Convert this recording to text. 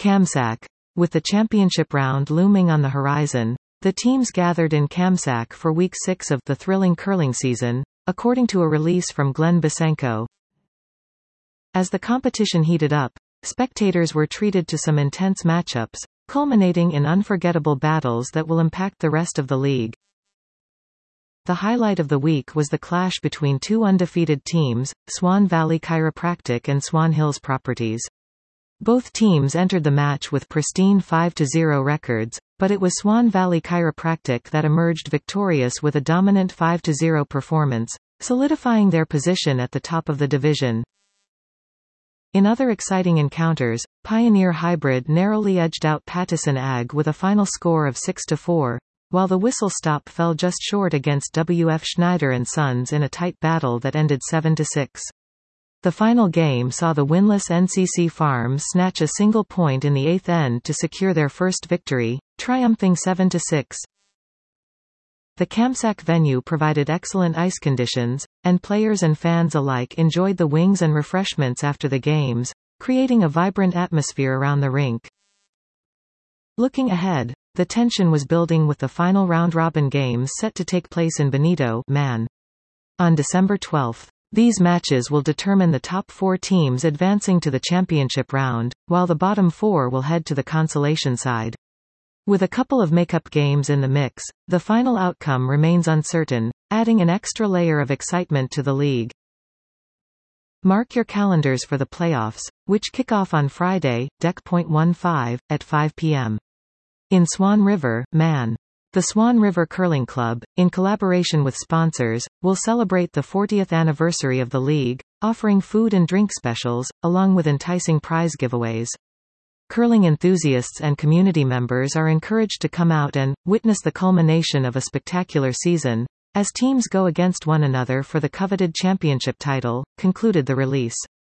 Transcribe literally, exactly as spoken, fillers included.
Kamsack. With the championship round looming on the horizon, the teams gathered in Kamsack for week six of the thrilling curling season, according to a release from Glenn Bisenko. As the competition heated up, spectators were treated to some intense matchups, culminating in unforgettable battles that will impact the rest of the league. The highlight of the week was the clash between two undefeated teams, Swan Valley Chiropractic and Swan Hills Properties. Both teams entered the match with pristine five to zero records, but it was Swan Valley Chiropractic that emerged victorious with a dominant five to zero performance, solidifying their position at the top of the division. In other exciting encounters, Pioneer Hybrid narrowly edged out Pattison Ag with a final score of six to four, while the whistle stop fell just short against W F Schneider and Sons in a tight battle that ended seven to six. The final game saw the winless N C C Farms snatch a single point in the eighth end to secure their first victory, triumphing seven to six. The Kamsack venue provided excellent ice conditions, and players and fans alike enjoyed the wings and refreshments after the games, creating a vibrant atmosphere around the rink. Looking ahead, the tension was building with the final round-robin games set to take place in Benito, Man. On December twelfth. These matches will determine the top four teams advancing to the championship round, while the bottom four will head to the consolation side. With a couple of makeup games in the mix, the final outcome remains uncertain, adding an extra layer of excitement to the league. Mark your calendars for the playoffs, which kick off on Friday, D E C fifteen, at five p m In Swan River, Man. The Swan River Curling Club, in collaboration with sponsors, will celebrate the fortieth anniversary of the league, offering food and drink specials, along with enticing prize giveaways. Curling enthusiasts and community members are encouraged to come out and witness the culmination of a spectacular season, as teams go against one another for the coveted championship title, concluded the release.